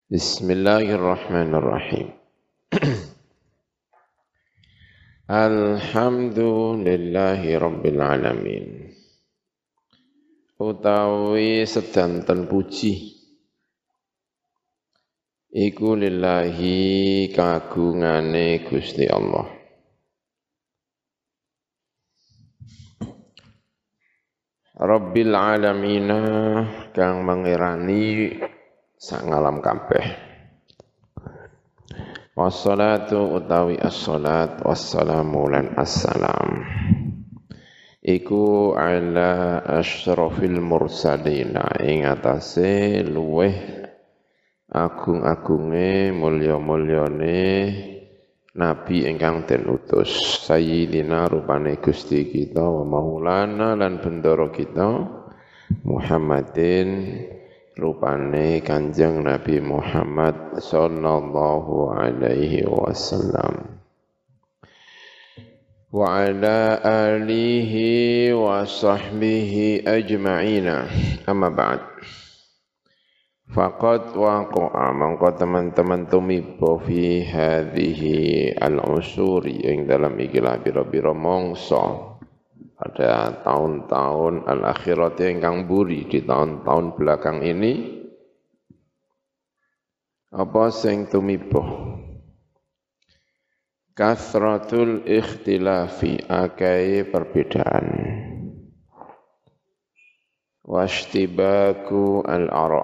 Bismillahirrahmanirrahim. Alhamdulillahi rabbil alamin. Utawi sedanten puji iku lillahi kagungane Gusti Allah. Rabbil alamina kang mangirani sak ngalam kabeh. Wassalatu utawi as-salat wassalamu lan assalam iku ala asyrafil mursalina ing atase luweh agung-agunge mulya-mulyane nabi ingkang den utus sayyidina rupane Gusti kita wa maulana lan bendoro kita Muhammadin rupane Kanjeng Nabi Muhammad sallallahu alaihi wasallam wa ala alihi wa sahbihi ajma'ina amma ba'd faqad waqa'a mangko teman-teman tumiba fi hadhihi al-usuri yang dalam ikilah bira-bira mongso pada tahun-tahun al-akhirat ingkang buri di tahun-tahun belakang ini apa sing tumiba kasratul ikhtilafi akai perbedaan wastibaku al-ara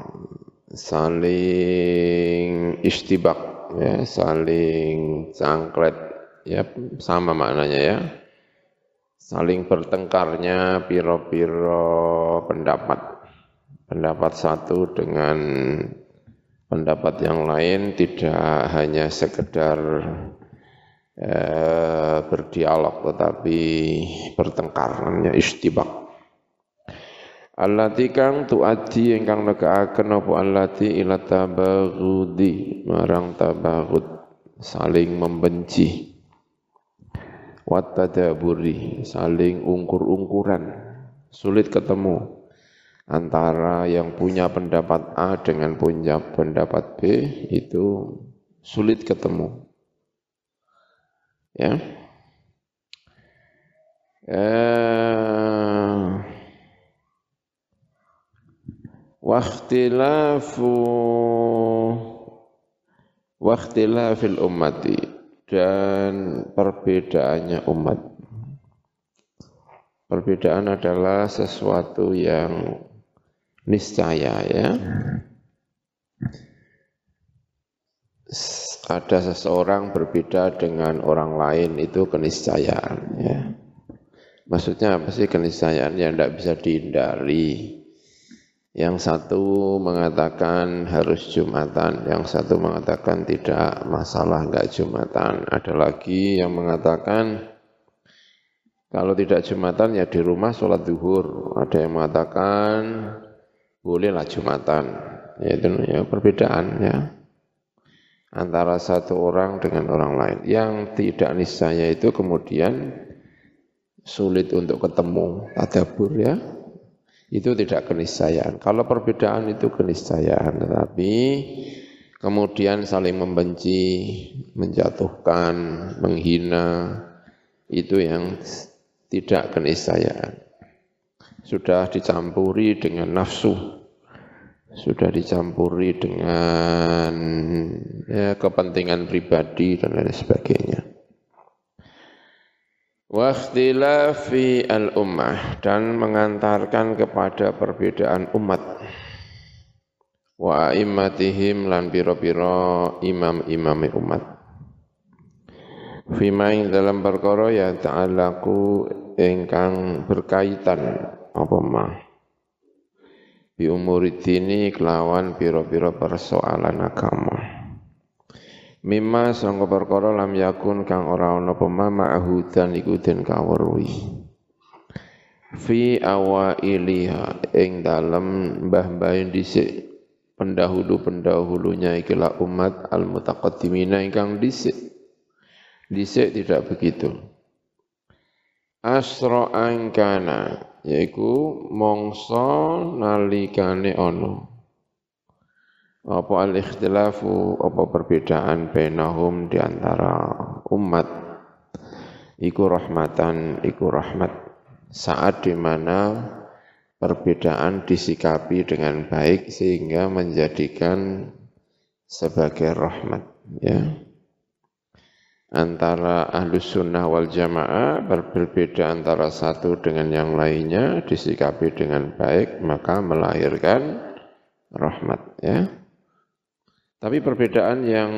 saling istibak ya saling cangklet ya sama maknanya ya saling bertengkarnya piro-piro pendapat satu dengan pendapat yang lain tidak hanya sekedar berdialog tetapi bertengkar namanya istibak allati kang tuaddi ingkang negaaken apa allati ila tabaghudi marang tabaghud saling membenci wattadaburi saling ungkur-ungkuran sulit ketemu antara yang punya pendapat A dengan punya pendapat B itu sulit ketemu ya wakhtilafil ummati dan perbedaannya umat. Perbedaan adalah sesuatu yang niscaya ya. Ada seseorang berbeda dengan orang lain itu keniscayaan ya. Maksudnya apa sih keniscayaan yang tidak bisa dihindari? Yang satu mengatakan harus Jumatan, yang satu mengatakan tidak masalah, enggak Jumatan. Ada lagi yang mengatakan kalau tidak Jumatan ya di rumah sholat zuhur. Ada yang mengatakan bolehlah Jumatan. Ya, itu ya perbedaan ya antara satu orang dengan orang lain. Yang tidak niscaya itu kemudian sulit untuk ketemu tadabbur ya. Itu tidak keniscayaan. Kalau perbedaan itu keniscayaan, tetapi kemudian saling membenci, menjatuhkan, menghina, itu yang tidak keniscayaan. Sudah dicampuri dengan nafsu, sudah dicampuri dengan ya, kepentingan pribadi dan lain sebagainya. Wa ikhtilafi al-ummah dan mengantarkan kepada perbedaan umat wa a'immatihim lan pira-pira imam-imame umat fima ing dalam perkara ya ta'alaku ingkang berkaitan apa mah bi umuridini kelawan pira-pira persoalan agama mimma sangka perkara lam yakun kang ora ana apa ma'hudan iku den kawruhi fi awailiha ing dalem mbah-mbah dhisik pendahulu-pendahulunya ikilah umat al-mutaqaddimina ingkang dhisik tidak begitu asra angkana yaiku mongso nalikane ana Apa al-ikhtilafu, apa perbedaan bainahum di antara umat, iku rahmatan, iku rahmat. Saat di mana perbedaan disikapi dengan baik sehingga menjadikan sebagai rahmat, ya. Antara ahlus sunnah wal jamaah berbeda antara satu dengan yang lainnya disikapi dengan baik maka melahirkan rahmat, ya. Tapi perbedaan yang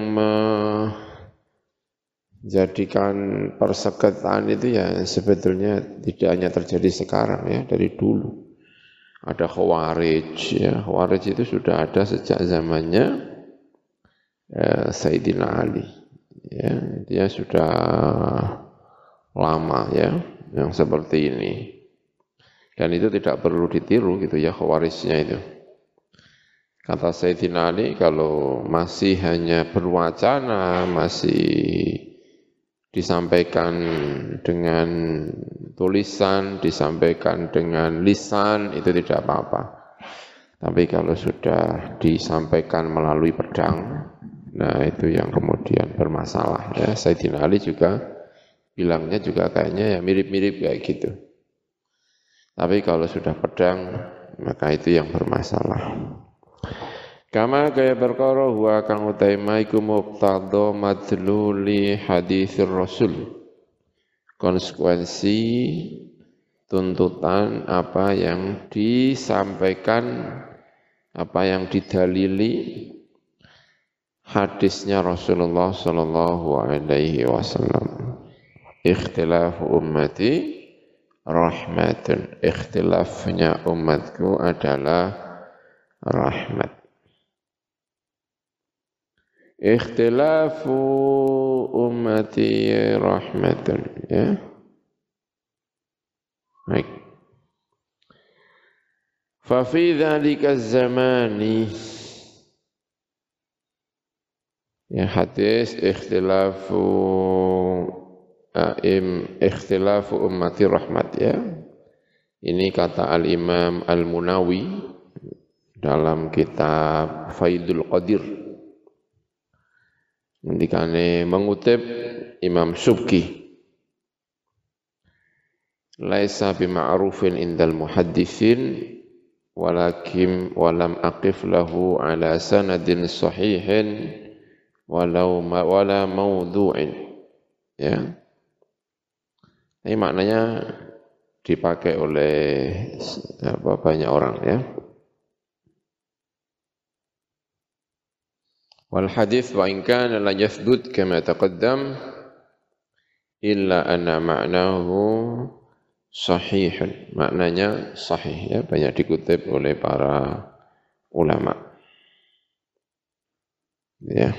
menjadikan persekatan itu ya sebetulnya tidak hanya terjadi sekarang, ya, dari dulu. Ada Khawarij, ya. Khawarij itu sudah ada sejak zamannya Sayyidina Ali, ya. Dia sudah lama, ya, yang seperti ini. Dan itu tidak perlu ditiru gitu ya Khawarijnya itu. Kata Sayyidina Ali, kalau masih hanya berwacana, masih disampaikan dengan tulisan, disampaikan dengan lisan, itu tidak apa-apa. Tapi kalau sudah disampaikan melalui pedang, nah itu yang kemudian bermasalah, ya. Sayyidina Ali juga bilangnya juga kayaknya ya mirip-mirip kayak gitu. Tapi kalau sudah pedang, maka itu yang bermasalah. Kama kaya perkara huwa kang utaima iku muqtadha madluli hadisir Rasul. Konsekuensi tuntutan apa yang disampaikan, apa yang didalili hadisnya Rasulullah sallallahu alaihi wasallam. Ikhtilafu ummati rahmatun. Ikhtilafnya umatku adalah rahmat. Ikhtilafu ummati rahmatun, ya. Baik. Fa fi dzalika zamani, ya, hadis ikhtilafu ummati rahmat, ya. Ini kata Al-Imam Al-Munawi dalam kitab Faidul Qadir. Ngendikane mengutip Imam Subki, laisa bima'rufin indal muhadditsin walakin walam aqif lahu ala sanadin sahihin wala maudhu'in, ya. Ini maknanya dipakai oleh banyak orang, ya. Wal hadits wa in kana la yathbut kama taqaddam illa anna ma'nahu sahihun. Maknanya sahih, ya, banyak dikutip oleh para ulama. Ya.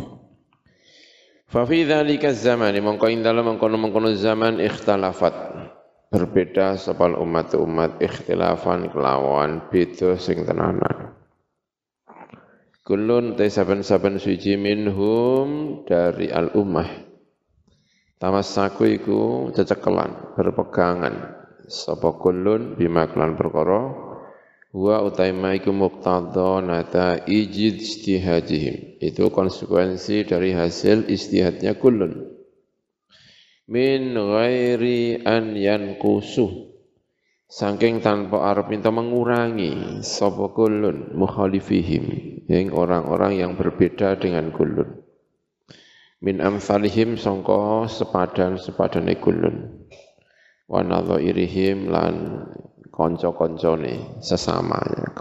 Fa fi dzalika zaman mongko ing dalem mengkono zaman ikhtilafat. Berbeda sapa umat ikhtilafan kelawan beda sing tenanan. Kullun saben-saben suci minhum dari al-ummah tamassaku iku cecekelan berpegangan sapa kullun bima kelan perkara wa utaima iku muqtadha nata ijtihadihim, itu konsekuensi dari hasil ijtihadnya kullun min ghairi an yanqusu, saking tanpa arep minta mengurangi sapa kullun mukhalifihim, yang orang-orang yang berbeda dengan kullun, min amsalihim sangka sepadan-sepadane kullun, wa nadhairihim lan kanca-kancane sesama, ya,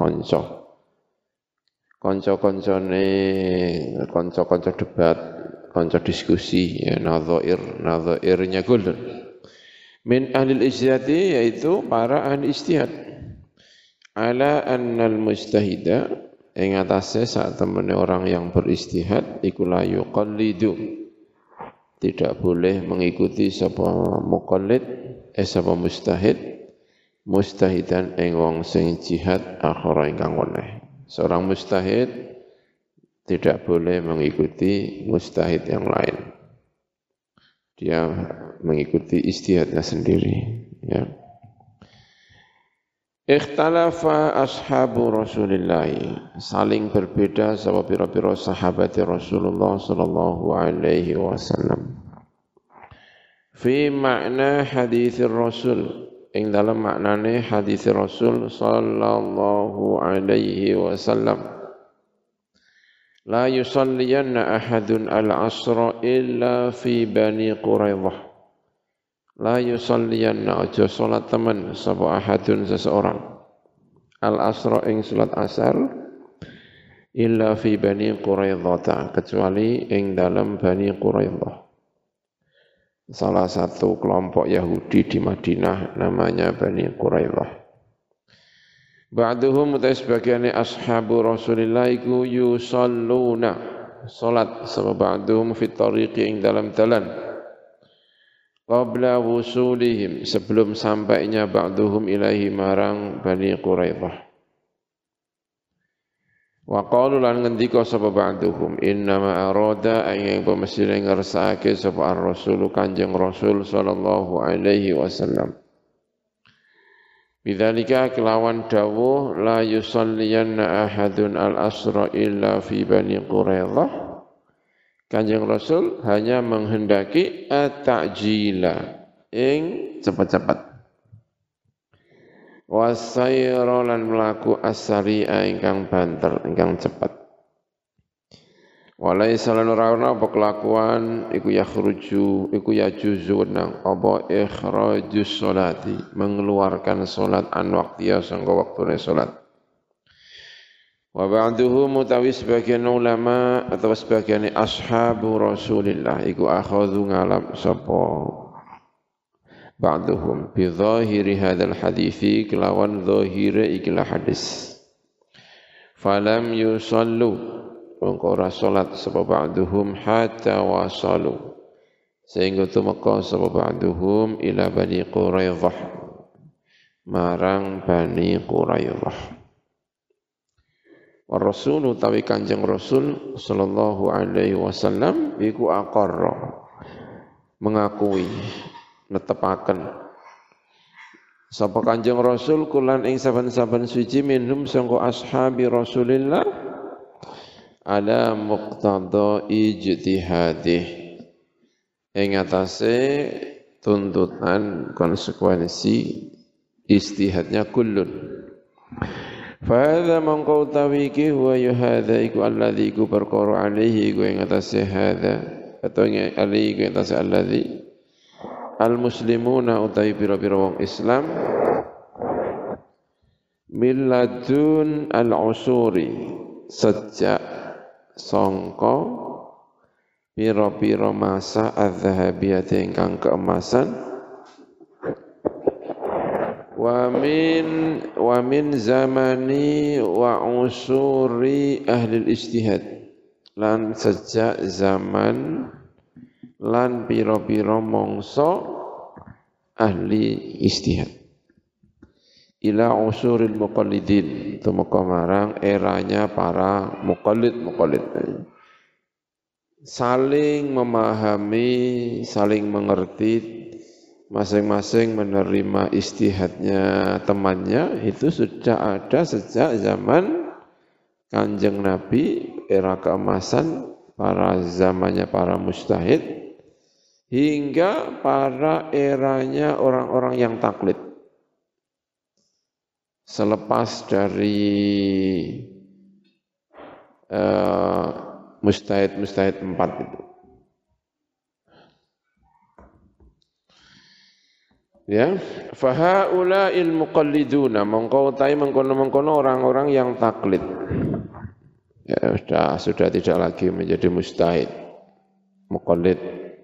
kanca-kanca debat, kanca diskusi, ya, nadhairnya kullun. Min ahlil ijtihadi, yaitu para ahli ijtihad, ala annal mujtahida, ing atase sak temene orang yang berijtihad iku la yuqallidu, tidak boleh mengikuti sapa muqallid sapa mustahidan ing wong sing jihad akhara ingkang weneh. Seorang mustahid tidak boleh mengikuti mustahid yang lain. Dia mengikuti ijtihadnya sendiri, ya. Ikhtalafa ashabu Rasulillah, saling berbeda sapa pira-pira sahabat Rasulullah sallallahu alaihi wasallam. Fi makna hadis Rasul, ing dalam maknane hadis Rasul sallallahu alaihi wasallam. La yusalliyanna ahadun al-asra illa fi Bani Quraidah. La yusalliyanna aja salat temen sapa ahadun seseorang al-asra ing salat asar illa fi Bani Quraidah, kecuali ing dalam Bani Quraidah, salah satu kelompok Yahudi di Madinah namanya Bani Quraidah. Ba'duhum utai sebagiannya ashabu Rasulillah iku yusalluna salat sapa ba'duhum fit tariqi ing dalam dalan qabla wusulihim, sebelum sampainya ba'duhum ilahi marang Bani Quraidah. Wa qalu lan ngendika sapa ba'duhum innama arada ayang pemesine ngersakake sapa ar-rasul Kanjeng Rasul sallallahu alaihi wasallam. Bidzalika kelawan dawuh la yusalliyanna ahadun al-asra illa fi Bani Quraidah. Kanjeng Rasul hanya menghendaki at-ta'jila ing cepat-cepat. Wasayra lan mlaku as-sari'a ingkang banter, ingkang cepat. Walaisa lan ora ana apa kelakuan iku yakhruju, iku yajuzu nang apa ikhrajus sholati, mengeluarkan salat an waqtiya sangka waktune salat. Wa ba'duhu mutawi sebagian ulama atau sebagian ashabu Rasulillah iku akhadhu ngalam sapa ba'duhum bi zahiri hadzal hadithi kelawan zahire ikilah hadis. Falam yusallu, mongko ora salat sapa ba'duhum hatta wasalu, sehingga tumeka sapa ba'duhum ila Bani Quraidah, marang Bani Quraidah. Rasul utawi Kanjeng Rasul sallallahu alaihi wasallam iku aqarra, mengakui, netepaken sapa Kanjeng Rasul kulan ing saben-saben suci minhum sangka ashabi Rasulillah ala muqtada ijtihadih, ing atase tuntutan konsekuensi ijtihadnya kullun. Fahadha mangkau tawiki huwa yuhadha iku alladhi iku perkara alaihi iku yang atasnya hadha atau yang alaihi iku yang atasnya alladhi al-muslimuna utawi pira-pira wong Islam milladun al-usuri, sejak sangka pira-pira masa adz-dzahabiyati ingkang keemasan wa min zamani wa usuri ahli ijtihad, lan sejak zaman lan pira-pira mangsa ahli ijtihad ila usuril muqallidin, tumeka marang eranya para muqallid saling memahami, saling mengerti, masing-masing menerima istihadnya temannya, itu sudah ada sejak zaman Kanjeng Nabi, era keemasan para zamannya para mujtahid, hingga para eranya orang-orang yang taklid. Selepas dari mujtahid 4 itu. Ya, fahaula'il muqalliduna, mongko mengkono orang-orang yang taklid. Ya, sudah tidak lagi menjadi mujtahid, muqallid.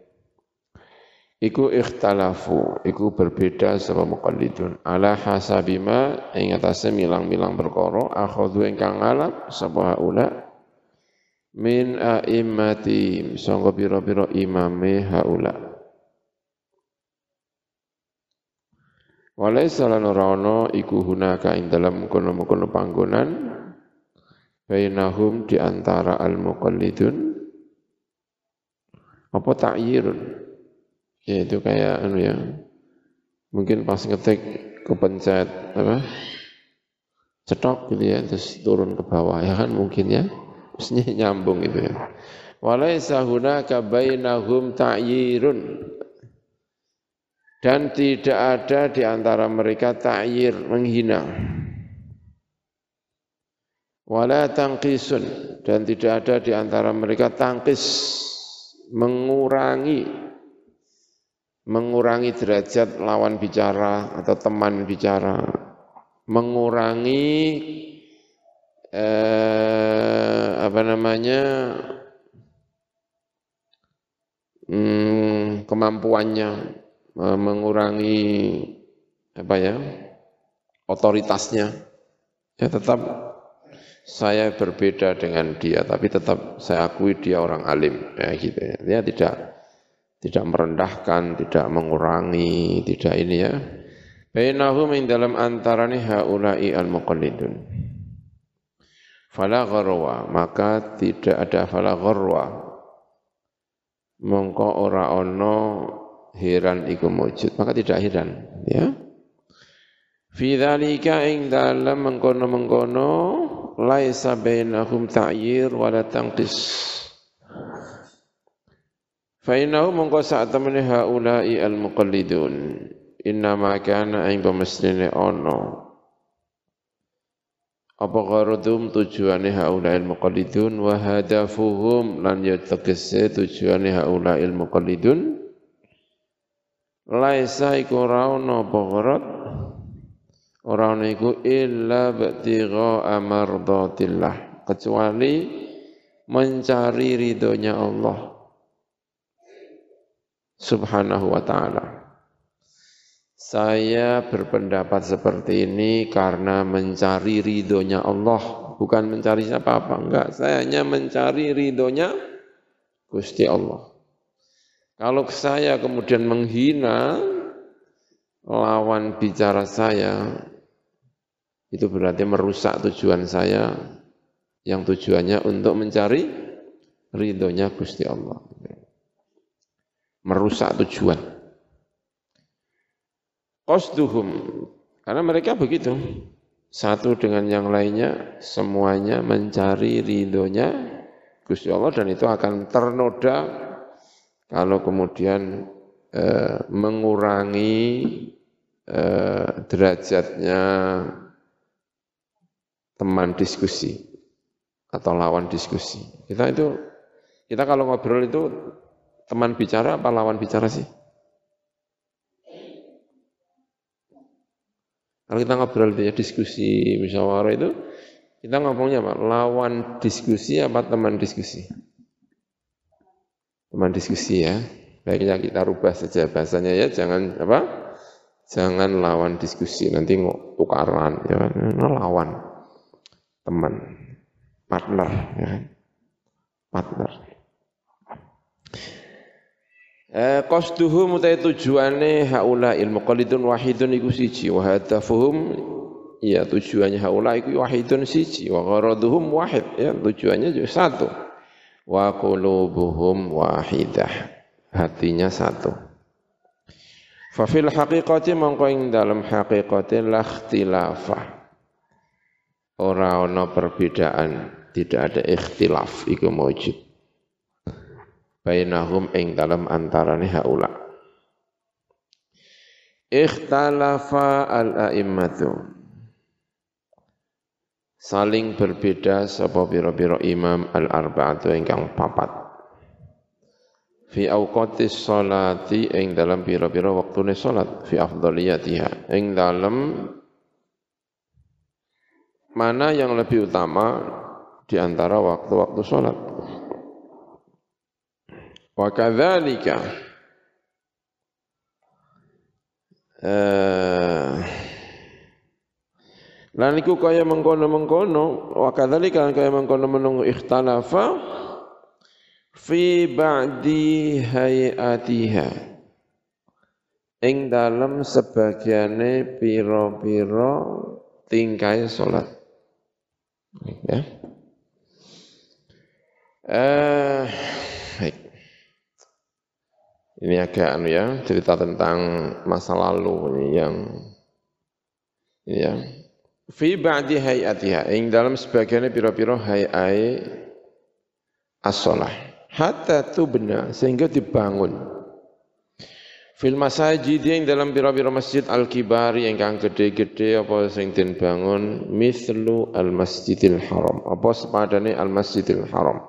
Iku ikhtalafu, iku berbeda sama muqallidun. Ala hasabima, ing atase milang-milang perkara, akhadhu ingkang ngalap sapa haula min a'immati, sangka pira-pira imame haula. Walaisa lan ora ana iku hunaka ing dalem kono-kono panggonan bainahum di antara al-muqallidun apa ta'yirun, yaitu kayak ya mungkin pas ngetik kepencet apa cetok gitu ya, terus turun ke bawah, ya kan mungkin ya, mestinya nyambung gitu ya. Walaysa hunaka bainahum ta'yirun, dan tidak ada di antara mereka ta'yir, menghina. Wala tangkisun, dan tidak ada di antara mereka tangkis, mengurangi derajat lawan bicara atau teman bicara, mengurangi kemampuannya, mengurangi otoritasnya. Ya tetap saya berbeda dengan dia, tapi tetap saya akui dia orang alim, ya gitu ya. Dia tidak merendahkan, tidak mengurangi, tidak ini ya. Bainahum ing dalam antarane haula'i al-muqallidun. Fala gharwa, maka tidak ada fala gharwa. Mongko ora ono heran iku mujud, maka tidak heran, ya. Fi dzalika ing dalam mengkono-mengkono laisa bainahum ta'yir wala tangqis. Fa innahu mongko sak temene haula'i al-muqallidun innama kana ing pemestine ono apa gharadum tujuane haula'i al-muqallidun wa hadafuhum lan ya tegese tujuane haula'i al-muqallidun laisa iku ora ono apa gharad ora ono iku illa btigha amardatillah, kecuali mencari ridhonya Allah Subhanahu wa ta'ala. Saya berpendapat seperti ini karena mencari ridhonya Allah, bukan mencari siapa-apa, enggak. Saya hanya mencari ridhonya Gusti Allah. Kalau saya kemudian menghina lawan bicara saya, itu berarti merusak tujuan saya, yang tujuannya untuk mencari ridhonya Gusti Allah. Merusak tujuan. Qasduhum, karena mereka begitu, satu dengan yang lainnya, semuanya mencari ridhonya Gusti Allah, dan itu akan ternoda kalau kemudian mengurangi derajatnya teman diskusi atau lawan diskusi. Kita kalau ngobrol itu teman bicara apa lawan bicara sih? Kalau kita ngobrol itu ya diskusi, musyawarah itu, kita ngomongnya apa? Lawan diskusi apa teman diskusi? Teman diskusi ya. Baiknya kita rubah saja bahasanya ya, jangan Jangan lawan diskusi, nanti tukaran ya kan? Lawan. Teman, partner ya kan? Partner. Qasduhum utai tujuane haula ilmu qalidun wahidun iku siji wa hadafuhum ya tujuannya haula iku wahidun siji wa gharaduhum wahid ya tujuannya juga satu wa qulubuhum wahidah hatinya satu. Fa fil haqiqati mongko ing dalam haqiqate la ikhtilafah ora ana perbedaan, tidak ada ikhtilaf iku maujud bainahum ing dalam antarane haula. Ikhtalafa al-a'immatu, saling berbeda sapa pira-pira imam al-arba'atu ingkang papat. Fi awqatis sholati ing dalam pira-pira waktune salat, fi afdhaliyatiha ing dalam mana yang lebih utama di antara waktu-waktu salat. Wa kadzalika lan iku kaya mengkono-mengkono wa kadzalika kaya mengkono-mengkono ikhtalafa fi ba'di hayatiha ing dalem sebagiane pira-pira tingkahe salat ya. Baik. Ini agak ya, cerita tentang masa lalu ini yang fi ba'di hayatiha ing dalam sebagiannya pira-pira hayai as-shalah hatta tubna sehingga dibangun fil masajid yang dalam pira-pira masjid al-kibari ingkang gede-gede apa sing den bangun mithlu al-masjidil haram apa sepadane al-masjidil haram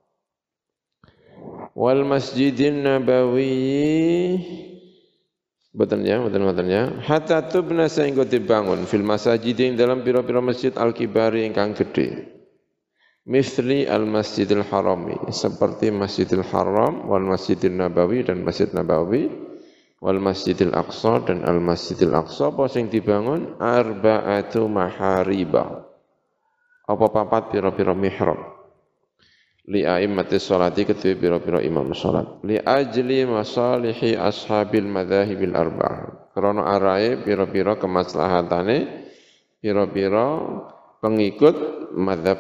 wal masjidin nabawi betul ya hatta tubna sehingga dibangun fil masajid yang dalam pira-pira masjid al-kibari ingkang gede mithli al-masjidil harami seperti masjidil haram wal masjidin nabawi dan masjid nabawi wal masjidil aqsa dan al masjidil aqsa apa sing dibangun arba'atu mahariba apa papat pira-pira mihrab li a'immatis sholati kedue pira-pira imam salat li ajli masalihi ashabil madzahibil arba'ah krana arae pira-pira kemaslahatane pira-pira pengikut mazhab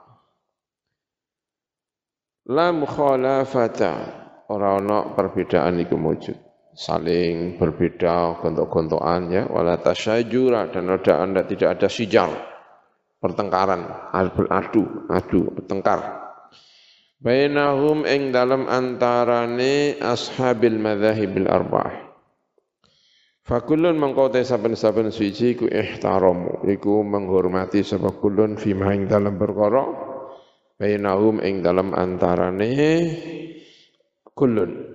4 la mukhalafata ora ana perbedaan iku wujud saling berbeda gontok-gontokan ya wala tasyajura dan tidak ada sijar pertengkaran adu bertengkar bainahum ing dalam antarane ashabil madzahibil arba'ah fakullun mengkote saben-saben suci ku ihtaramu iku menghormati sapa kulun fi ma ing dalam perkara bainahum ing dalam antarane kullun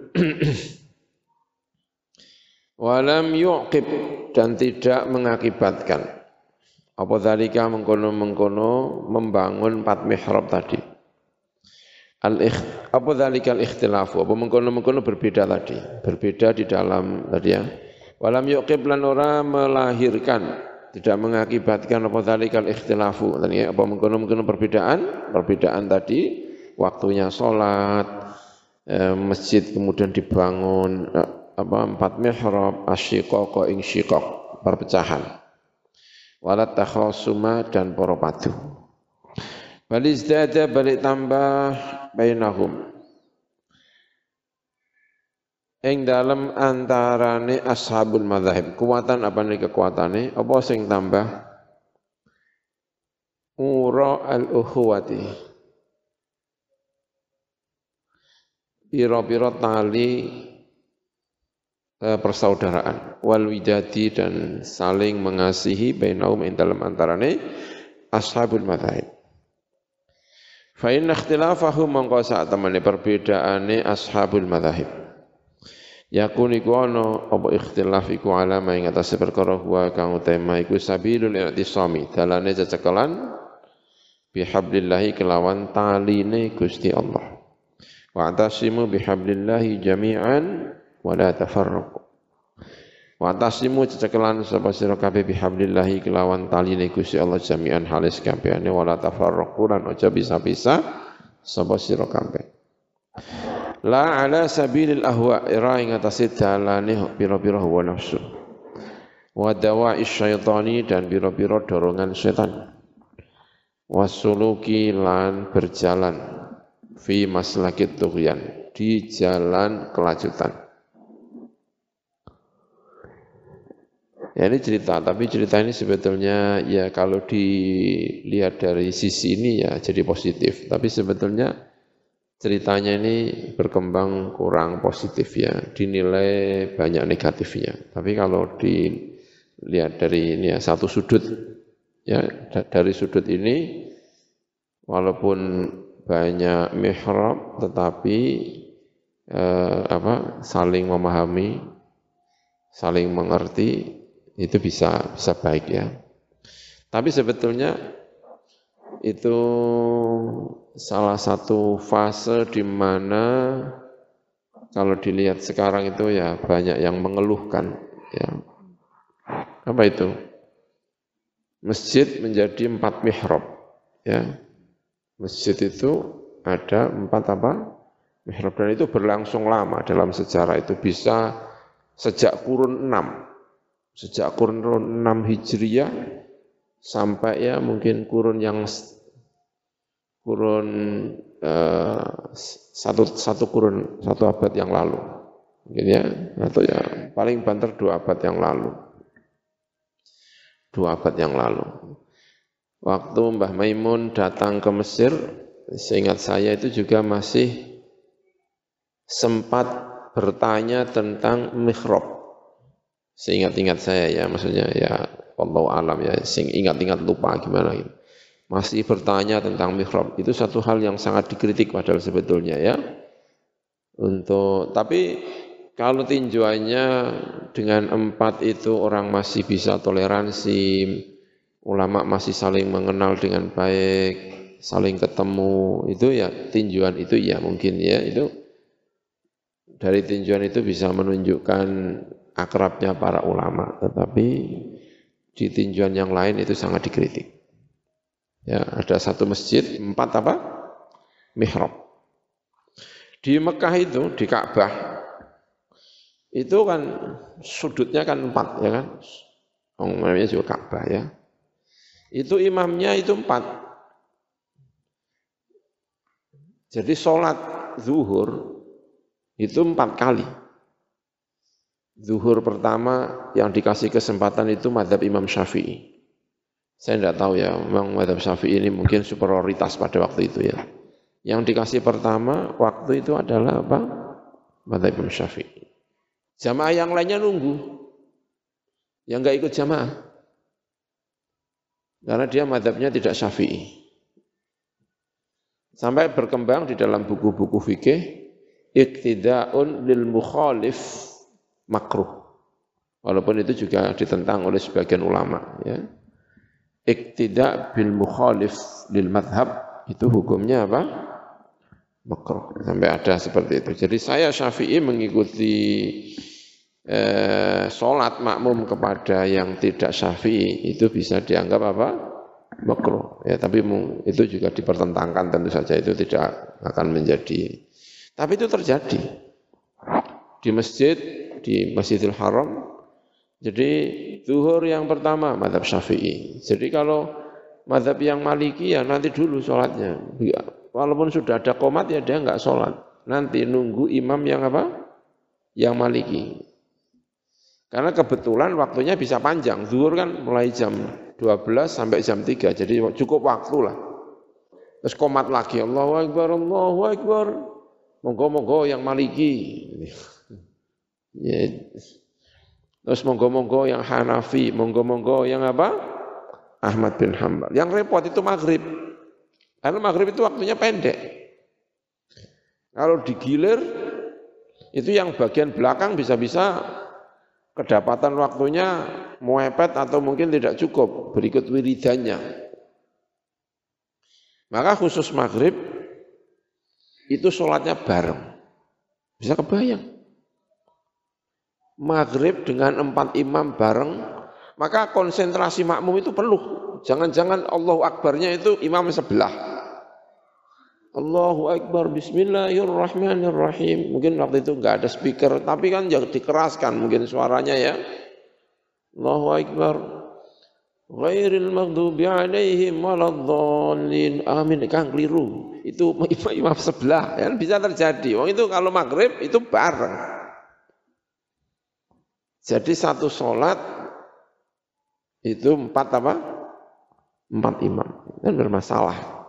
walam yuqib dan tidak mengakibatkan apa zalika mengkono-mengkono membangun 4 mihrab tadi apa zalikal ikhtilafu apa mengkono-mengkono berbeda di dalam tadi ya walam yuqib lan ora melahirkan tidak mengakibatkan apa zalikal ikhtilafu tadi ya apa mengkono-mengkono perbedaan tadi waktunya salat masjid kemudian dibangun 4 mihrab asyiqaq ing syiqaq perpecahan walat takhasuma dan para padu bal izdada balik tambah bainahum ing dalam antarane ashabul madzhab kekuatan apa nih kekuatane apa sing tambah ura al-ukhuwati pira-pira tali persaudaraan wal widadi dan saling mengasihi bainahum ing dalam antarane ashabul madzhab fa inna ikhtilafahum mongko sak temene perbedaane ashabul madzhab yakun iku ana apa ikhtilaf iku alama ing atase perkara wa kang utama iku sabilul i'tisami dalane cecekelan bihablillahi kelawan taline Gusti Allah wa atasimu bihablillahi jami'an wala tafarraqu wa tasimu cecekelan sapa sira kabeh bihablillahi kelawan taline Gusti Allah jami'an halis kabehane wala tafarraqu lan aja bisa-bisa sapa sira kabeh la ala sabilil ahwa ira ing atase dalane pira-pira hawa nafsu wa dawa'i syaitani dan pira-pira dorongan setan wasuluki lan berjalan fi maslakit tughyan di jalan kelajutan. Ya ini cerita, tapi cerita ini sebetulnya ya kalau dilihat dari sisi ini ya jadi positif. Tapi sebetulnya ceritanya ini berkembang kurang positif ya, dinilai banyak negatifnya. Tapi kalau dilihat dari ini ya satu sudut, ya dari sudut ini walaupun banyak mihrab tetapi saling memahami, saling mengerti. Itu bisa baik ya. Tapi sebetulnya itu salah satu fase di mana kalau dilihat sekarang itu ya banyak yang mengeluhkan ya. Apa itu? Masjid menjadi 4 mihrab ya. Masjid itu ada 4 mihrab dan itu berlangsung lama dalam sejarah itu bisa sejak kurun 6. Sejak kurun 6 Hijriyah sampai ya mungkin kurun satu abad yang lalu. Mungkin ya, atau ya paling banter 2 abad yang lalu. 2 abad yang lalu. waktu Mbah Maimun datang ke Mesir, seingat saya itu juga masih sempat bertanya tentang mihrab. Seingat-ingat saya ya, maksudnya ya wallahu alam ya, ingat-ingat lupa gimana gitu. Masih bertanya tentang mihrab. Itu satu hal yang sangat dikritik padahal sebetulnya ya. Tapi kalau tinjauannya dengan 4 itu orang masih bisa toleransi, ulama masih saling mengenal dengan baik, saling ketemu, itu ya tinjauan itu ya mungkin ya, itu dari tinjauan itu bisa menunjukkan akrabnya para ulama, tetapi di tinjauan yang lain itu sangat dikritik. Ya, ada satu masjid 4 apa? Mihrab. Di Mekah itu, di Ka'bah, itu kan sudutnya kan 4 ya kan. Namanya juga Ka'bah ya. Itu imamnya itu 4. Jadi sholat zuhur itu 4 kali. Zuhur pertama yang dikasih kesempatan itu mazhab Imam Syafi'i. Saya tidak tahu ya, memang mazhab Syafi'i ini mungkin superioritas pada waktu itu ya. Yang dikasih pertama waktu itu adalah apa? Mazhab Imam Syafi'i. Jamaah yang lainnya nunggu, yang enggak ikut jamaah. Karena dia mazhabnya tidak Syafi'i. Sampai berkembang di dalam buku-buku fikih, iqtida'un lil mukhalif makruh. Walaupun itu juga ditentang oleh sebagian ulama ya. Iqtida' bil mukhalif lil madhab itu hukumnya apa? Makruh. Sampai ada seperti itu. Jadi saya Syafi'i mengikuti sholat makmum kepada yang tidak Syafi'i itu bisa dianggap apa? Makruh. Ya, tapi itu juga dipertentangkan, tentu saja itu tidak akan menjadi. Tapi itu terjadi di Masjidil Haram. Jadi zuhur yang pertama mazhab Syafi'i. Jadi kalau mazhab yang Maliki ya nanti dulu sholatnya. Walaupun sudah ada qomat ya dia enggak sholat. Nanti nunggu imam yang apa? Yang Maliki. Karena kebetulan waktunya bisa panjang. Zuhur kan mulai jam 12 sampai jam 3. Jadi cukup waktu lah. Terus qomat lagi. Allahu Akbar, Allahu Akbar. Monggo-monggo yang Maliki. Ya. Terus monggo-monggo yang Hanafi. Monggo-monggo yang apa? Ahmad bin Hanbal. Yang repot itu maghrib. Karena maghrib itu waktunya pendek. Kalau digilir, itu yang bagian belakang bisa-bisa kedapatan waktunya mepet atau mungkin tidak cukup berikut wiridannya. Maka khusus maghrib itu sholatnya bareng. Bisa kebayang. Maghrib dengan 4 imam bareng, maka konsentrasi makmum itu penuh. Jangan-jangan Allahu Akbarnya itu imam sebelah. Allahu Akbar, Bismillahirrahmanirrahim. Mungkin waktu itu enggak ada speaker, tapi kan jangan dikeraskan mungkin suaranya ya. Allahu Akbar. Ghairil maghdubi alaihim waladdallin. Amin, kan keliru. Itu imam sebelah, kan bisa terjadi. Wong itu kalau maghrib itu bareng. Jadi satu sholat itu 4 apa? 4 imam. Kan bermasalah.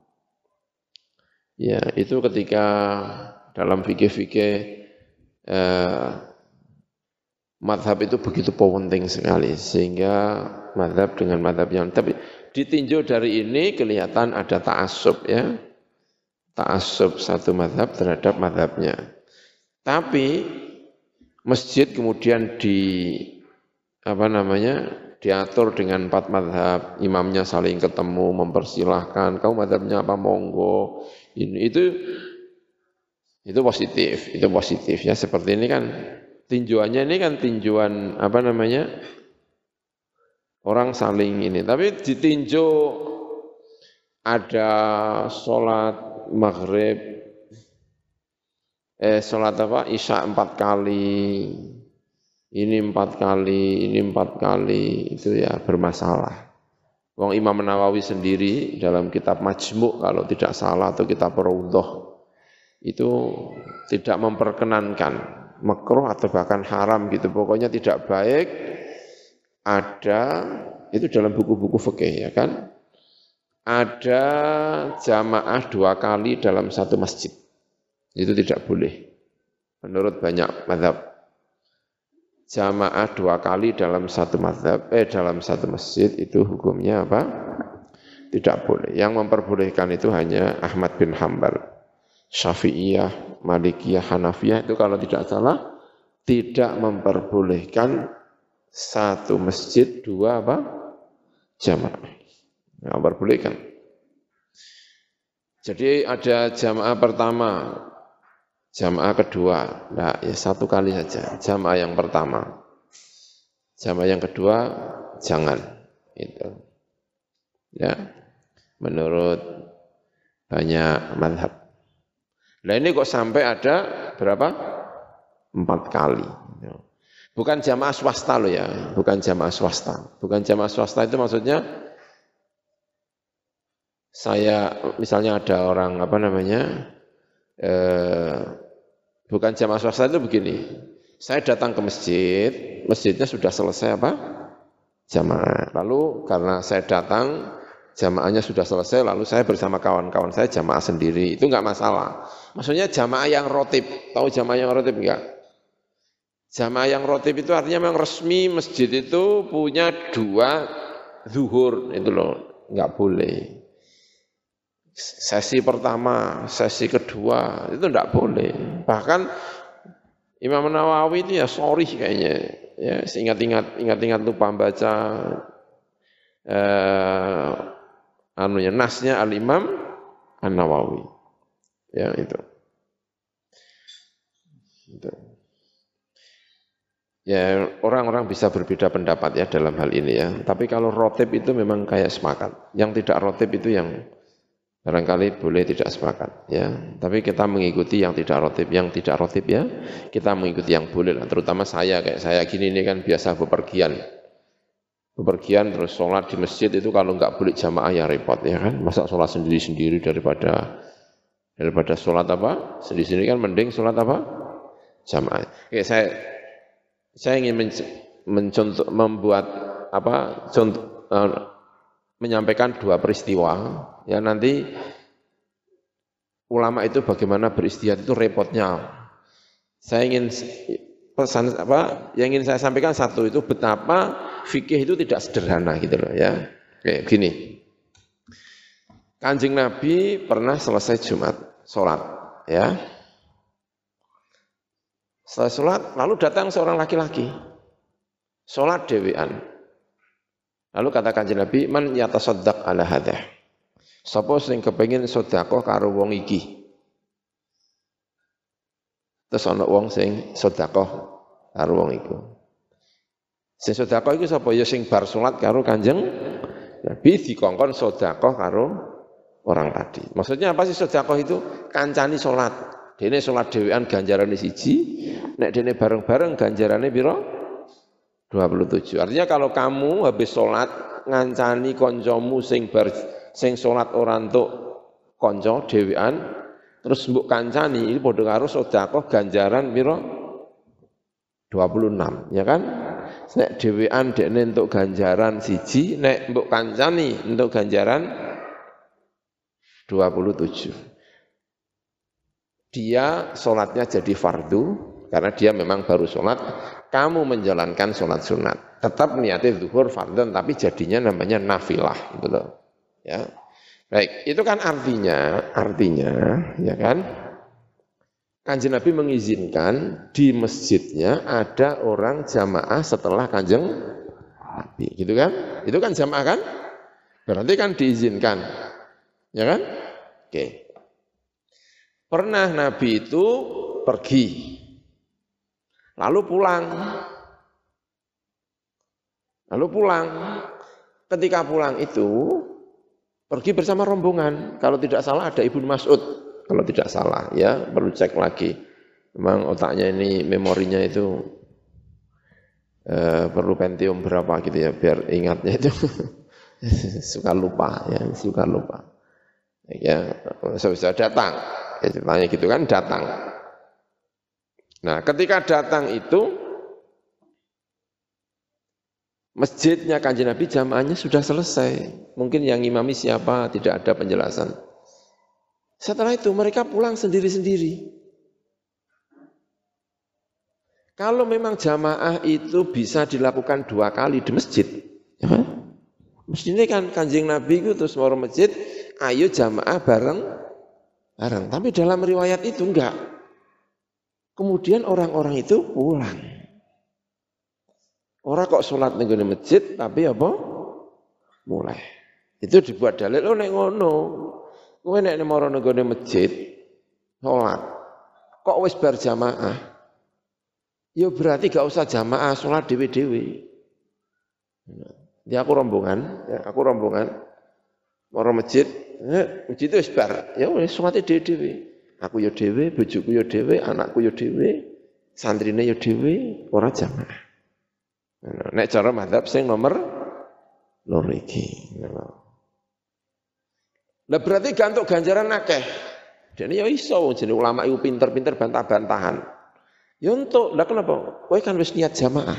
Ya, itu ketika dalam fikih-fikih madhab itu begitu penting sekali, sehingga madhab dengan madhab yang, tapi ditinjau dari ini kelihatan ada ta'assub ya, ta'assub satu madhab terhadap madhabnya. Tapi masjid kemudian diatur dengan 4 madhab, imamnya saling ketemu, mempersilahkan, kamu madhabnya apa, monggo. Itu positif ya. Seperti ini kan tinjauannya, ini kan tinjauan orang saling ini. Tapi ditinjau ada sholat maghrib, sholat isya 4 kali, ini 4 kali, ini 4 kali, itu ya bermasalah. Wong Imam Nawawi sendiri dalam kitab Majmu' kalau tidak salah atau kitab Raudhah itu tidak memperkenankan makruh atau bahkan haram gitu. Pokoknya tidak baik ada itu dalam buku-buku fikih ya kan. ada jamaah 2 kali dalam satu masjid. Itu tidak boleh. Menurut banyak mazhab. Jamaah 2 kali dalam satu mazhab, dalam satu masjid itu hukumnya apa? Tidak boleh. Yang memperbolehkan itu hanya Ahmad bin Hambal. Syafi'iyah, Malikiyah, Hanafiyah itu kalau tidak salah tidak memperbolehkan satu masjid 2 apa? Jamaah. Yang memperbolehkan. Jadi ada jamaah pertama, jamaah kedua, nah ya 1 kali saja, jamaah yang pertama. Jamaah yang kedua jangan, itu. Ya, menurut banyak mazhab. Nah ini kok sampai ada berapa? 4 kali. Bukan jamaah swasta loh ya, bukan jamaah swasta. Bukan jamaah swasta itu maksudnya saya misalnya ada orang apa namanya, bukan jamaah swasta itu begini. Saya datang ke masjid, masjidnya sudah selesai apa? Jamaah. Lalu karena saya datang, jamaahnya sudah selesai, lalu saya bersama kawan-kawan saya jamaah sendiri. Itu enggak masalah. Maksudnya jamaah yang rotib. Tahu jamaah yang rotib enggak? Jamaah yang rotib itu artinya memang resmi masjid itu punya 2 zuhur. Itu loh, enggak boleh. Sesi pertama, sesi kedua, itu enggak boleh. Bahkan Imam Nawawi itu ya sorry kayaknya. Ya, ingat-ingat lupa baca nasnya Al-Imam An-Nawawi. Ya, itu. Ya, orang-orang bisa berbeda pendapat ya dalam hal ini ya. Tapi kalau rotib itu memang kayak sepakat. Yang tidak rotib itu yang barangkali boleh tidak sepakat ya. Tapi kita mengikuti yang tidak rotib. Yang tidak rotib ya, kita mengikuti yang boleh lah. Terutama saya, kayak saya gini ini kan biasa bepergian. Bepergian terus sholat di masjid itu kalau nggak boleh jamaah ya repot ya kan. Masa sholat sendiri-sendiri daripada sholat apa? Sendiri-sendiri kan mending sholat apa? Jamaah. Oke, saya ingin menyampaikan 2 peristiwa. Ya nanti ulama itu bagaimana beristihad itu repotnya. Saya ingin pesan yang ingin saya sampaikan satu itu betapa fikih itu tidak sederhana gitu loh ya. Kayak gini. Kanjeng Nabi pernah selesai Jumat sholat ya. Setelah sholat, lalu datang seorang laki-laki. Sholat dewean. Lalu kata Kanjeng Nabi, man yatasaddaq ala hadah. Sapa sing kepengin sedekah karo wong iki. Terus ana wong sing sedekah karo wong iku. Sing sedekah iku sapa? Ya sing bar salat karo Kanjeng Nabi dikongkon sedekah karo orang tadi. Maksudnya apa sih sedekah itu? Kancani salat. Dene salat dhewean ganjarane 1, nek dene bareng-bareng ganjarane pira? 27. Artinya kalau kamu habis salat ngancani kancamu sing salat ora entuk kanca dhewean terus mbok kancani iki padha karo sedekah ganjaran pira? 26, ya kan? Nek dhewean dekne entuk ganjaran 1, nek mbok kancani entuk ganjaran 27. Dia sholatnya jadi fardu, karena dia memang baru sholat, kamu menjalankan sholat sunat. Tetap niatnya zuhur fardhan, tapi jadinya namanya nafilah. Gitu loh. Ya. Baik, itu kan artinya, ya kan, Kanjeng Nabi mengizinkan di masjidnya ada orang jamaah setelah Kanjeng Nabi. Gitu kan? Itu kan jamaah kan? Berarti kan diizinkan. Ya kan? Oke. Pernah Nabi itu pergi, lalu pulang. Ketika pulang itu, pergi bersama rombongan. Kalau tidak salah ada Ibnu Mas'ud. Kalau tidak salah, ya perlu cek lagi. Memang otaknya ini, memorinya itu perlu Pentium berapa gitu ya, biar ingatnya itu suka lupa. Ya, bisa datang. Ya, ceritanya gitu kan, datang. Nah, ketika datang itu Masjidnya Kanjeng Nabi jamaahnya sudah selesai. Mungkin yang imami siapa tidak ada penjelasan. Setelah itu mereka pulang sendiri-sendiri. Kalau memang jamaah itu bisa dilakukan 2 kali di masjid, ya kan? Mestinya kan Kanjeng Nabi itu terus mau masjid, ayo jamaah bareng. Tapi dalam riwayat itu enggak. Kemudian orang-orang itu pulang. Orang kok sholat ning masjid, tapi apa? Mulai. Itu dibuat dalil, oh nek ngono. Kowe nek maro ning masjid, sholat. Kok wis bar jamaah? Ya berarti gak usah jamaah, sholat dewe-dewe. Ya aku rombongan, maro masjid, masjid itu wis bar. Ya wis sholat dewe-dewe. Aku ya dewe, bojoku ya dewe, anakku ya dewe, santrine ya dewe, ora jamaah. Nek cara mazhab sing nomor loro iki. Lah berarti gantuk ganjaran akeh. Dene ya iso jenenge ulama iku pinter-pinter bantah-bantahan. Ya entuk, lah kenapa? Kowe kan wis niat jamaah.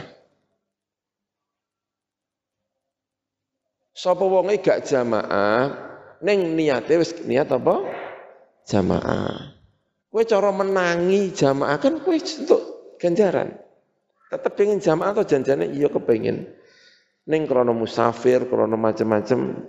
Sapa wonge gak jamaah, ning niate wis niat apa? Jamaah. Kowe cara menangi jamaah kan kowe entuk ganjaran. Tetap pengen jamaah atau janjane iya kepengen. Ning krana musafir, krana macam-macam.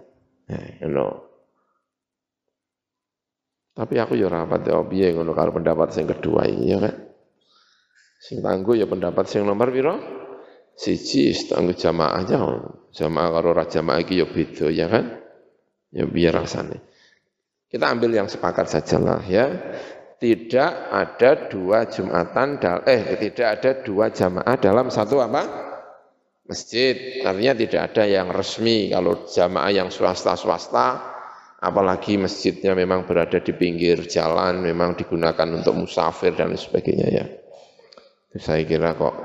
Tapi aku ya ora pati piye ngono karo pendapat sing kedua iki ya kan. Sing tangguh ya pendapat sing nomor piro? Siji tangguh jamaah aja. Jamaah karo ora jamaah iki ya beda ya kan. Ya biar rasane. Kita ambil yang sepakat sajalah ya. Tidak ada 2 Jumatan, tidak ada 2 jamaah dalam satu apa? Masjid. Artinya tidak ada yang resmi. Kalau jamaah yang swasta-swasta, apalagi masjidnya memang berada di pinggir jalan, memang digunakan untuk musafir dan sebagainya ya. Saya kira kok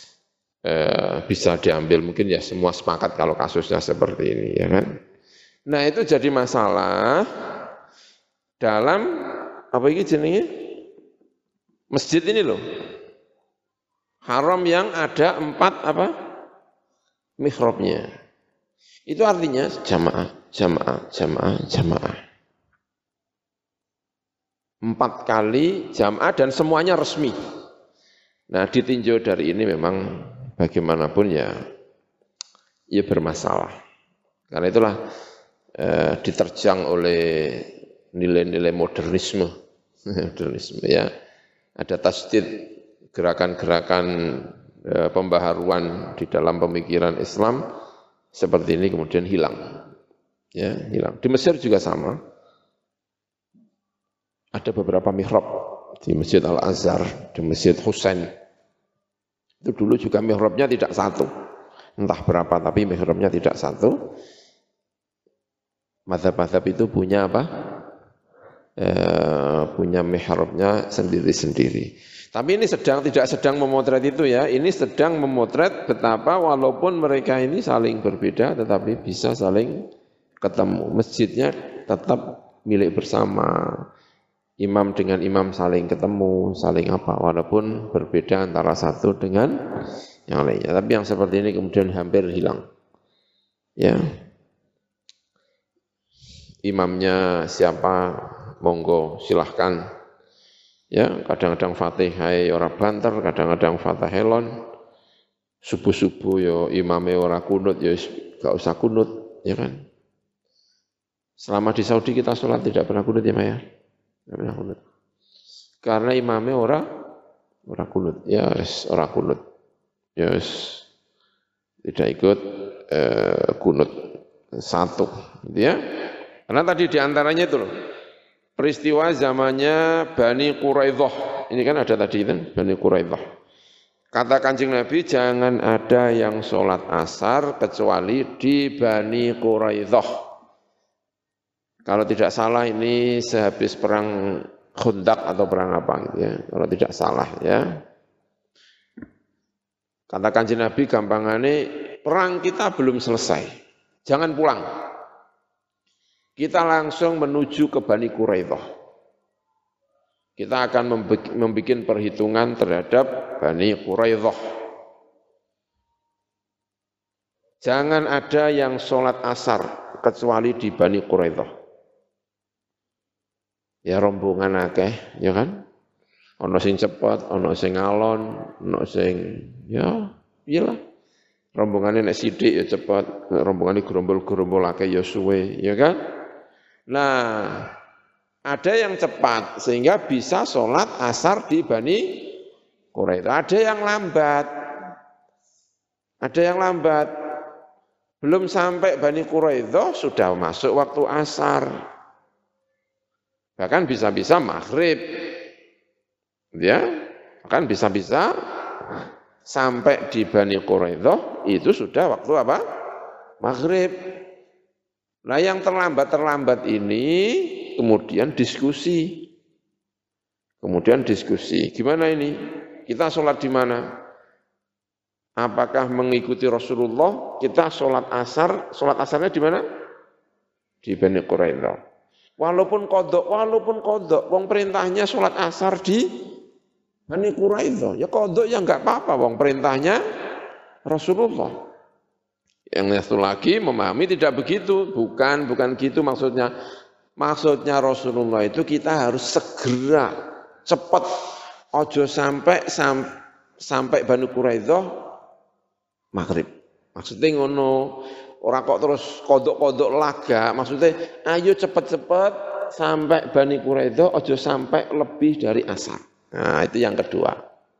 bisa diambil, mungkin ya semua sepakat kalau kasusnya seperti ini ya kan. Nah itu jadi masalah dalam apa ini jenenge? Masjid ini loh. Haram yang ada 4 apa? Mihrabnya. Itu artinya jamaah. 4 kali jamaah dan semuanya resmi. Nah, ditinjau dari ini memang bagaimanapun ya bermasalah. Karena itulah diterjang oleh nilai-nilai modernisme ya. Ada tasdid, gerakan-gerakan pembaharuan di dalam pemikiran Islam seperti ini kemudian hilang. Ya, hilang. Di Mesir juga sama. Ada beberapa mihrab di Masjid Al-Azhar, di Masjid Husain. Itu dulu juga mihrabnya tidak satu. Entah berapa tapi mihrabnya tidak satu. Mazhab-mazhab itu punya apa? Punya mihrabnya sendiri-sendiri. Tapi ini tidak sedang memotret itu ya. Ini sedang memotret betapa walaupun mereka ini saling berbeda tetapi bisa saling ketemu. Masjidnya tetap milik bersama. Imam dengan imam saling ketemu, saling apa, walaupun berbeda antara satu dengan yang lainnya. Tapi yang seperti ini kemudian hampir hilang. Ya. Imamnya siapa, monggo silahkan. Ya, kadang-kadang Fatihah ora banter, kadang-kadang Fatihah subuh-subuh yo imame ora kunut ya gak usah kunut, ya kan? Selama di Saudi kita sholat tidak pernah kunut ya, Maya. Tidak pernah kunut. Karena imame ora kunut, ya ora kunut. Ya tidak ikut kunut satu, gitu ya. Karena tadi diantaranya itu loh, peristiwa zamannya Bani Quraidah. Ini kan ada tadi kan, Bani Quraidah. Kata Kanjeng Nabi, jangan ada yang sholat asar kecuali di Bani Quraidah. Kalau tidak salah ini sehabis perang Khandaq atau perang apa gitu ya. Kalau tidak salah ya. Kata Kanjeng Nabi gampangane, perang kita belum selesai. Jangan pulang. Kita langsung menuju ke Bani Quraidah. Kita akan membuat perhitungan terhadap Bani Quraidah. Jangan ada yang sholat asar kecuali di Bani Quraidah. Ya rombongan akeh, ya kan? Ono sing cepet, ono sing ngalon, ono sing ya iyalah. Rombongane nek sithik ya cepet, rombongane gerombol-gerombol akeh ya suwe, ya kan? Nah, ada yang cepat sehingga bisa sholat asar di Bani Quraidah. Ada yang lambat. Ada yang lambat. Belum sampai Bani Quraidah sudah masuk waktu asar. Bahkan bisa-bisa maghrib. Ya, bahkan bisa-bisa sampai di Bani Quraidah itu sudah waktu apa? Maghrib. Nah yang terlambat-terlambat ini kemudian diskusi. Kemudian diskusi. Gimana ini? Kita sholat di mana? Apakah mengikuti Rasulullah? Kita sholat asarnya di mana? Di Bani Quraidah. Walaupun kodok, wong perintahnya sholat asar di Bani Quraidah. Ya kodok ya enggak apa-apa, wong perintahnya Rasulullah. Yang satu lagi memahami tidak begitu, bukan gitu maksudnya. Maksudnya Rasulullah itu kita harus segera, cepat, ojo sampai Bani Quraidah maghrib. Maksudnya ngono, orang kok terus kodok-kodok laga, maksudnya ayo cepat-cepat sampai Bani Quraidah, ojo sampai lebih dari asar. Nah itu yang kedua.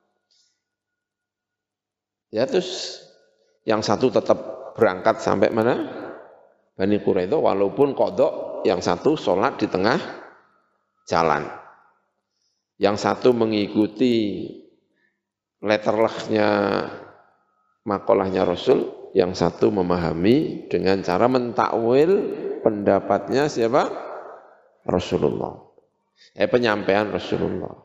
Ya terus yang satu tetap berangkat sampai mana? Bani Quraidah walaupun kodok, yang satu sholat di tengah jalan. Yang satu mengikuti letterlehnya makolahnya Rasul, yang satu memahami dengan cara mentakwil pendapatnya siapa? Rasulullah. Penyampaian Rasulullah.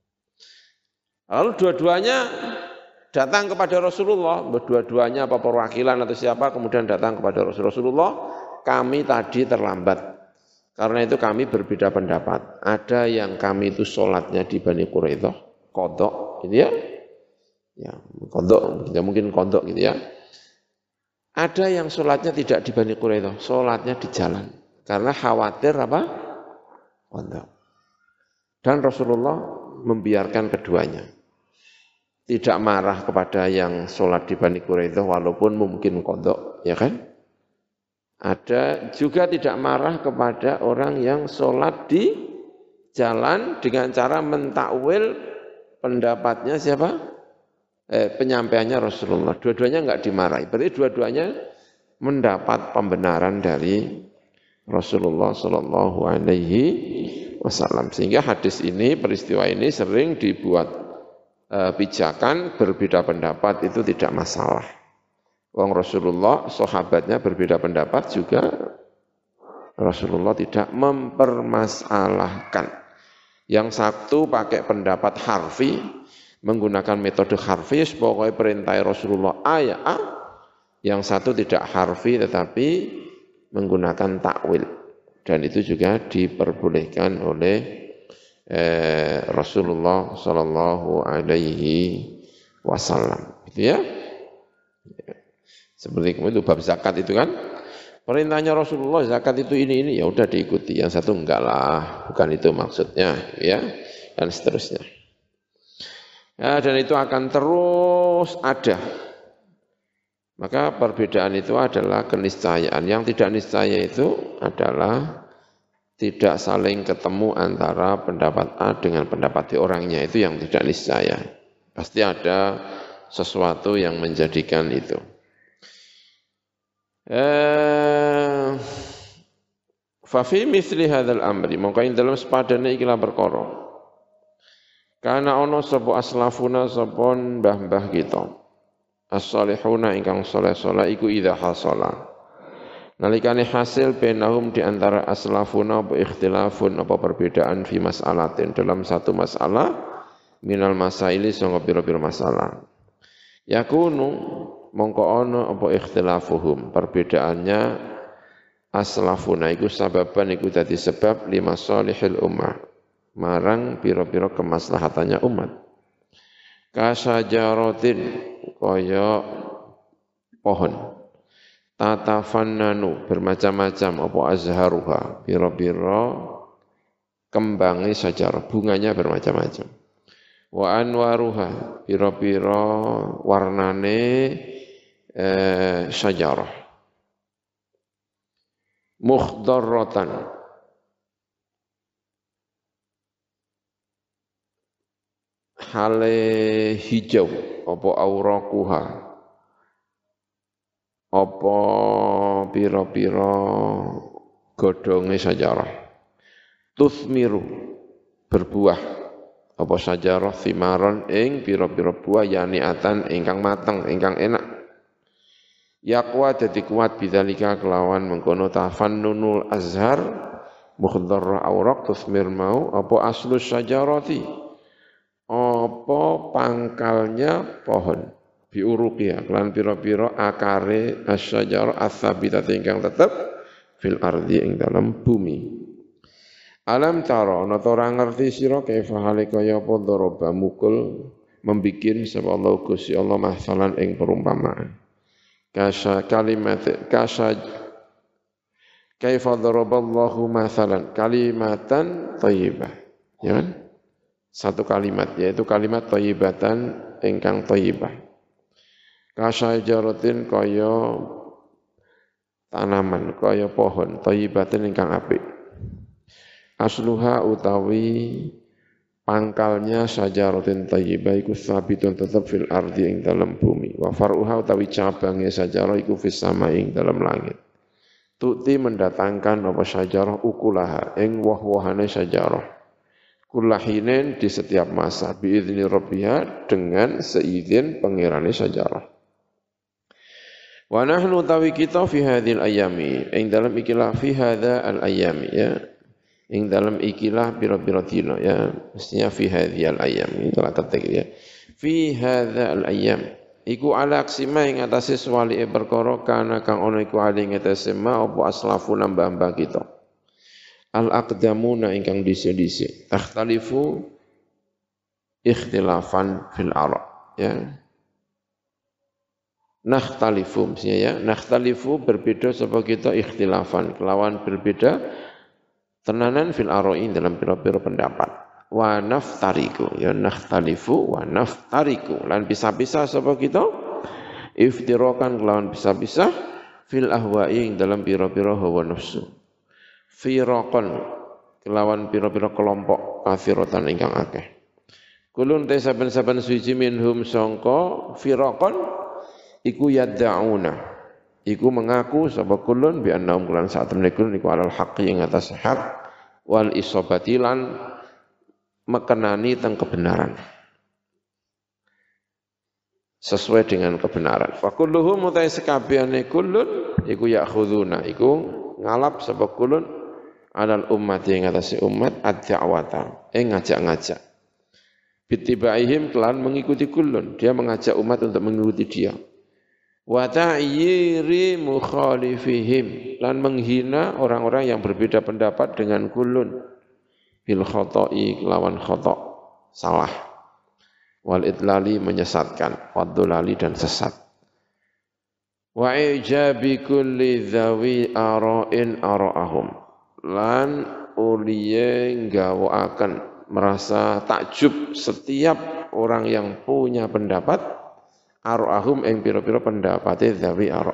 Lalu dua-duanya datang kepada Rasulullah, dua-duanya apa perwakilan atau siapa, kemudian datang kepada Rasulullah, kami tadi terlambat, karena itu kami berbeda pendapat. Ada yang kami itu sholatnya di Bani Quraidah, kodok, gitu ya kodok, ya mungkin kodok gitu ya. Ada yang sholatnya tidak di Bani Quraidah, sholatnya di jalan, karena khawatir apa? Kodok. Dan Rasulullah membiarkan keduanya. Tidak marah kepada yang sholat di Bani Quraidah walaupun mungkin kodok, ya kan? Ada juga tidak marah kepada orang yang sholat di jalan dengan cara mentakwil pendapatnya siapa? Penyampaiannya Rasulullah. Dua-duanya enggak dimarahi. Berarti dua-duanya mendapat pembenaran dari Rasulullah Shallallahu Alaihi Wasallam. Sehingga hadis ini, peristiwa ini sering dibuat pijakan berbeda pendapat itu tidak masalah. Wong Rasulullah, sahabatnya berbeda pendapat juga Rasulullah tidak mempermasalahkan. Yang satu pakai pendapat harfi, menggunakan metode harfi, pokoknya perintah Rasulullah A ya A. Yang satu tidak harfi tetapi menggunakan takwil. Dan itu juga diperbolehkan oleh Rasulullah Sallallahu Alaihi Wasallam, gitu ya. Seperti itu bab zakat itu kan, perintahnya Rasulullah zakat itu ini ya udah diikuti. Yang satu enggak lah, bukan itu maksudnya, ya, dan seterusnya. Ya, dan itu akan terus ada. Maka perbedaan itu adalah keniscayaan. Yang tidak niscaya itu adalah tidak saling ketemu antara pendapat A dengan pendapat di orangnya, itu yang tidak niscaya. Pasti ada sesuatu yang menjadikan itu. Fa fi mithli hadzal amri, mongko ing dalem sepadane ikilah perkara. Kana ana sapa aslafuna sapa mbah-mbah kita. As-salihuna ingkang saleh-saleh iku idza hasala. Nalikane hasil benahum di antara aslafuna apa ikhtilafun apa perbedaan fi mas'alatin dalam satu masalah minal masaili sanga pira-pira masalah. Yakunu mongko ana apa ikhtilafuhum perbedaannya aslafuna iku sababan iku dadi sebab lima salihil ummah marang pira-pira kemaslahatannya umat. Kasajaratin kaya pohon. tatafannanu bermacam-macam apa azharuha pira-pira kembangi sajarah bunganya bermacam-macam wa anwaruha pira-pira warnane sajarah mukhdarratan hale hijau apa auraquha apa pira-pira godhonge sajarah tuthmiru berbuah apa sajarah thimaron ing pira-pira buah yaniatan ingkang mateng ingkang enak yaqwa dadi kuat bidzalika kelawan mengkono tafannunul azhar mukhdarra awraq tuthmir mau apa aslus sajarati apa pangkalnya pohon biuruqiya kelan pira-pira akare asyajarah ats-tsabitah ingkang tetep fil ardi ing dalam bumi alam tara ana ta ora ngerti sira kaifa hale kaya apa daraba mukul membikin sapa Allah Gusti Allah masalan ing perumpamaan kasa kalimat kasa kaifa daraballahu masalan kalimatan thayyibah ya kan satu kalimat yaitu kalimat thayyibatan ingkang thayyibah kasajaratin kaya tanaman kaya pohon thayyibatin ingkang apik asluha utawi pangkalnya sajaratin thayyibah iku sabitun tetep fil ardi ing dalam bumi wa faruha utawi cabangnya sajarah iku fis sama ing dalam langit tuti mendatangkan apa sajarah ukulaha ing woh-wohane sajarah kullahinen di setiap masa biizni rabbiha dengan seizin pengirane sajarah wa nahnu tawi kita fi hadhil ayami ing dalam ikilah fi hadza al ayami ya ing dalam ikilah pira-pira dina ya mestinya fi hadhil ayami telah ketik ya fi hadza al ayam iku ala aksima ing atase swali perkara kana kang ana iku ali ing atase ma apa aslafu nambah-nambah kita al aqdamuna ingkang dhisik-dhisik takhtalifu ikhtilafan fil ara ya nakhtalifu maksudnya ya nakhtalifu berbeda sapa kita ikhtilafan kelawan berbeda tenanan fil arain dalam pira-pira pendapat wa naftariku ya nakhtalifu wa naftariku lan bisa-bisa sapa kita iftirakan kelawan bisa-bisa fil ahwa'i dalam pira-pira hawa nafsu firaqan kelawan pira-pira kelompok kafiratan ingkang akeh kulun te saben-saben suci minhum sangka firaqan iku yad'una iku mengaku sapa kulun bi annahum kulan saat menekun iku alal haqqi ing atas hak wal isabati lan mekenani teng kebenaran sesuai dengan kebenaran fa kulluhum mutai sekabehane kulun iku ya'khuduna iku ngalap sapa kulun alal umat ing atas umat ad-da'wata ngajak-ngajak bitibaihim kelan mengikuti kulun dia mengajak umat untuk mengikuti dia wa ta'yiri mukhalifihim lan menghina orang-orang yang berbeda pendapat dengan kulun bil khata'i lawan khata' salah wal idlali menyesatkan wadulali dan sesat wa ijabi kulli dzawi ara'in ara'ahum lan uliye nggawaken merasa takjub setiap orang yang punya pendapat ara'ahum ing pira-pira pendapate dzawi ara'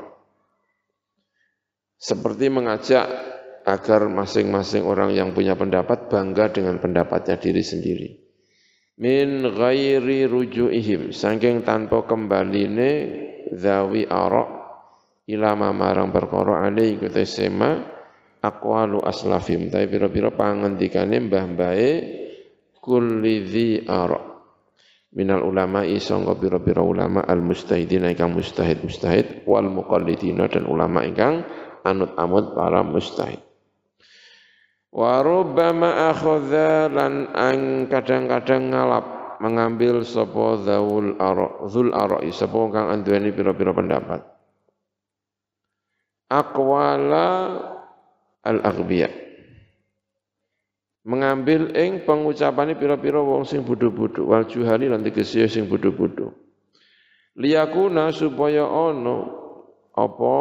seperti mengajak agar masing-masing orang yang punya pendapat bangga dengan pendapatnya diri sendiri min ghairi ruju'ihim saking tanpa kembaline dzawi ara' ilama marang perkara ali iku sema aqwalu aslafim ta pira-pira pangendikane mbah-mbahe kulli dzi ara' minal ulama sangga pira-pira ulama al mustahidina ingkang mustahid wal muqallidina dan ulama ingkang anut-amut para mustahid wa rubbama akhadha lan kadang-kadang ngalap mengambil sapa dzul ara sapa kang anduweni pira-pira pendapat aqwala al aghbiya mengambil ing pengucapane pira-pira wong sing bodho-bodho wal juhali lan tegese sing bodho-bodho liyakuna supaya ana apa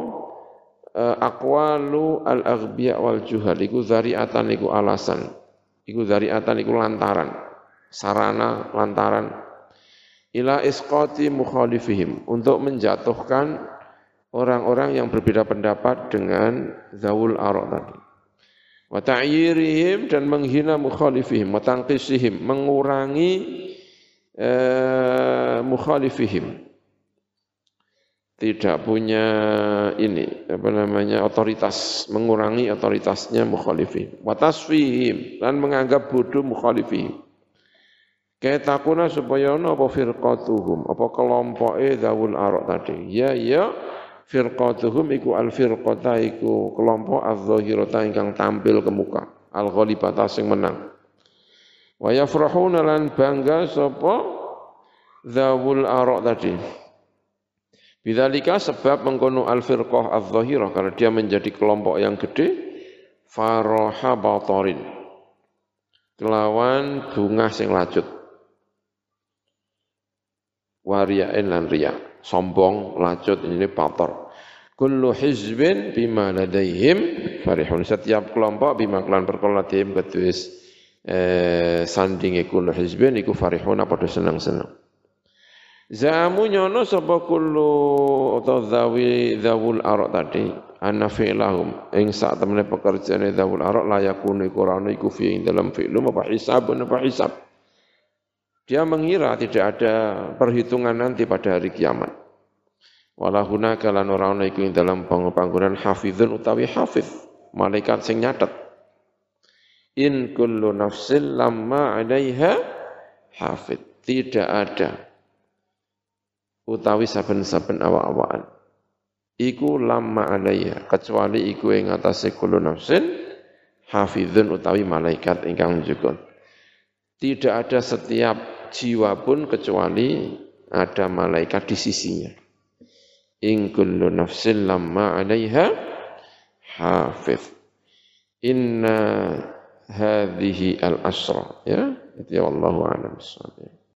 aqwalu al-aghbiya wal juhal iku zari'atan iku alasan, iku zari'atan iku lantaran, sarana lantaran ila isqati mukhalifihim, untuk menjatuhkan orang-orang yang berbeda pendapat dengan zawul ara' tadi. Wa ta'yirihim, dan menghina mukhalifihim, wa tanqisihim, mengurangi mukhalifihim, tidak punya ini otoritas, mengurangi otoritasnya mukhalifihim. Wa tasfihim, dan menganggap bodoh mukhalifihim. Ketakuna supaya ana apa firqatuhum, apa kelompoke zawul ara' tadi. Ya firqatuhum iku al-firqata iku kelompok az-zahirata ingkang tampil ke muka, al-ghalibata sing menang. Wa yafrahuna, lan bangga sapa zawul ara' tadi. Bidzalika, sebab mengkono al-firqah az-zahirah, karena dia menjadi kelompok yang gede, faraha batarin, kelawan bungah sing lacut, wariyain lan riya, sombong, lacut, ini bator. Kullu hizbin bima ladaihim farihun, setiap kelompok bima kelan perkara ladaihim ketuis sandinge kullu hizbin iku farihun, padha seneng-seneng. Za'amu nyono sapa kullu atau zawul ara' tadi anna fi'lahum ing sak temene pekerjaane zawul ara' la yakunu iku ora iku fi ing dalam fi'lum apa hisabun apa hisab. Dia mengira tidak ada perhitungan nanti pada hari kiamat. Wala hunaka lan ora ana iku ing dalam panggonan hafizun utawi hafiz, malaikat sing nyatet. In kullu nafsin lamma 'alaiha hafiz, tidak ada utawi saben-saben awak-awakan iku lamma alaiha, kecuali iku ing atase kullu nafsin hafizun utawi malaikat ingkang njaga. Tidak ada setiap jiwa pun kecuali ada malaikat di sisinya. In kullu nafsin lamma alaiha hafiz. Inna hadhihi al-asra, ya, itu wallahu a'lam bissawab.